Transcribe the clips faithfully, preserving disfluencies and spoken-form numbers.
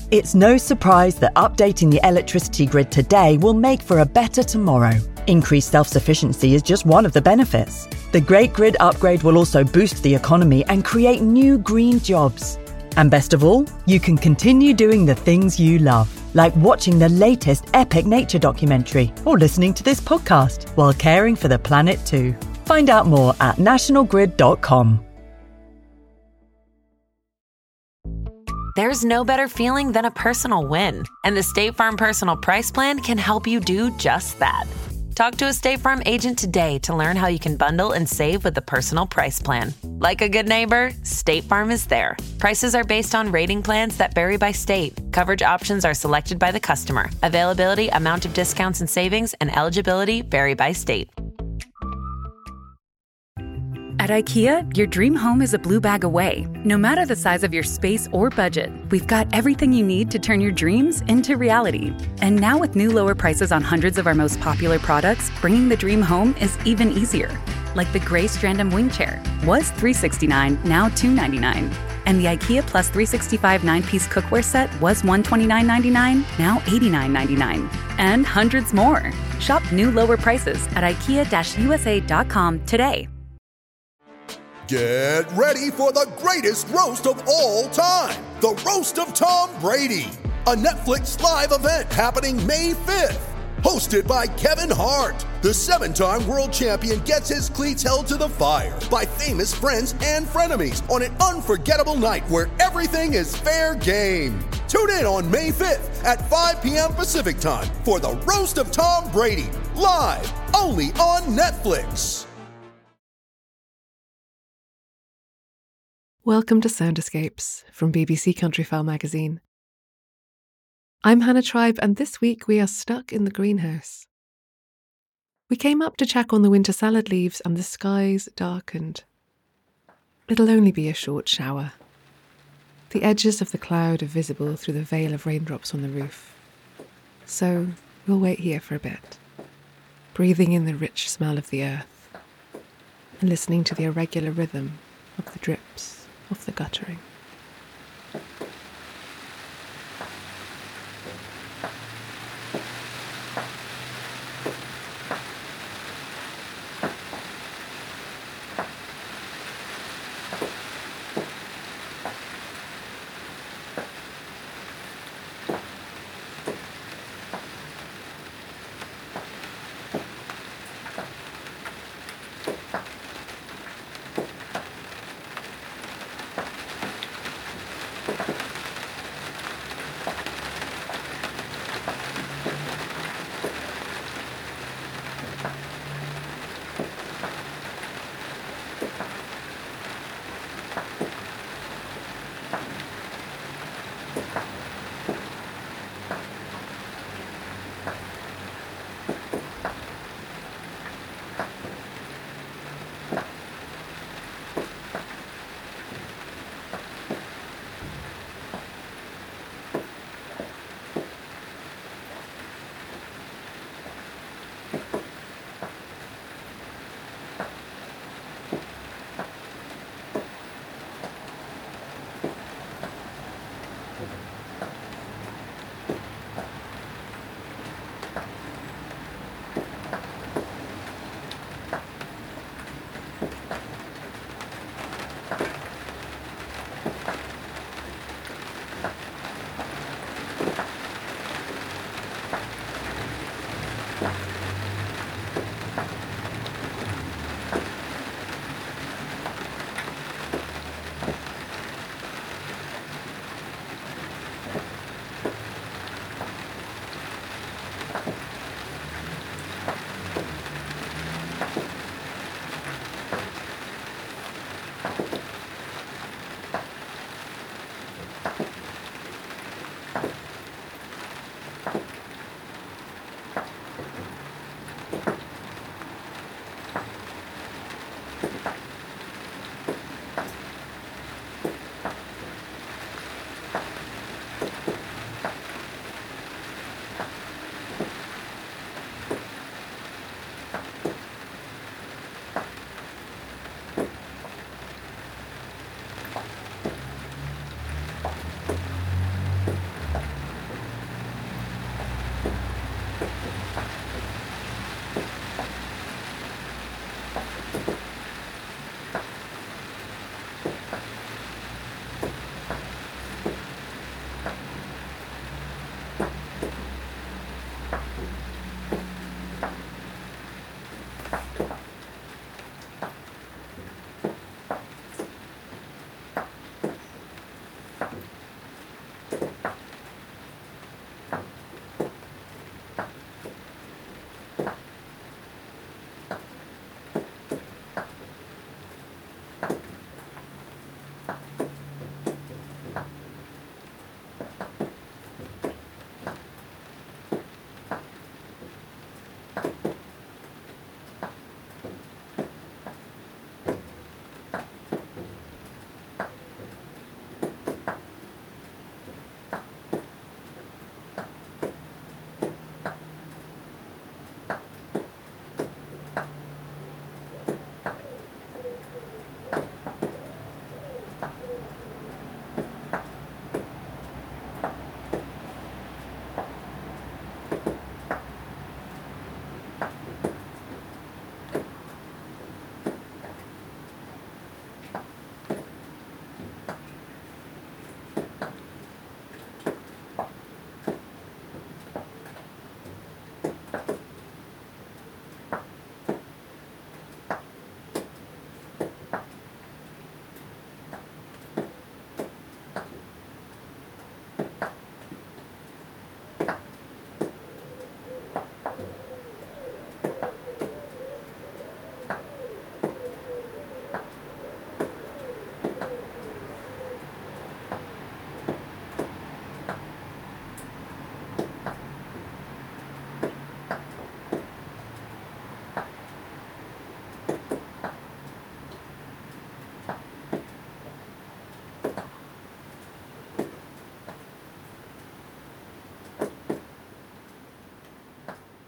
It's no surprise that updating the electricity grid today will make for a better tomorrow. Increased self-sufficiency is just one of the benefits. The Great Grid Upgrade will also boost the economy and create new green jobs. And best of all, you can continue doing the things you love, like watching the latest epic nature documentary or listening to this podcast while caring for the planet too. Find out more at national grid dot com. There's no better feeling than a personal win, and the State Farm Personal Price Plan can help you do just that. Talk to a State Farm agent today to learn how you can bundle and save with the Personal Price Plan. Like a good neighbor, State Farm is there. Prices are based on rating plans that vary by state. Coverage options are selected by the customer. Availability, amount of discounts and savings, and eligibility vary by state. At IKEA, your dream home is a blue bag away. No matter the size of your space or budget, we've got everything you need to turn your dreams into reality. And now with new lower prices on hundreds of our most popular products, bringing the dream home is even easier. Like the gray Strandom wing chair, was three hundred sixty-nine dollars, now two hundred ninety-nine dollars. And the IKEA Plus three sixty-five nine-piece cookware set was one hundred twenty-nine dollars and ninety-nine cents, now eighty-nine dollars and ninety-nine cents. And hundreds more. Shop new lower prices at ikea dash u s a dot com today. Get ready for the greatest roast of all time, the Roast of Tom Brady, a Netflix live event happening May fifth. Hosted by Kevin Hart, the seven-time world champion gets his cleats held to the fire by famous friends and frenemies on an unforgettable night where everything is fair game. Tune in on May fifth at five p.m. Pacific time for the Roast of Tom Brady, live only on Netflix. Welcome to Sound Escapes from B B C Countryfile magazine. I'm Hannah Tribe, and this week we are stuck in the greenhouse. We came up to check on the winter salad leaves and the skies darkened. It'll only be a short shower. The edges of the cloud are visible through the veil of raindrops on the roof. So we'll wait here for a bit, breathing in the rich smell of the earth and listening to the irregular rhythm of the drips of the guttering.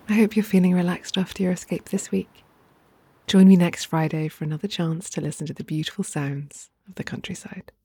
I hope you're feeling relaxed after your escape this week. Join me next Friday for another chance to listen to the beautiful sounds of the countryside.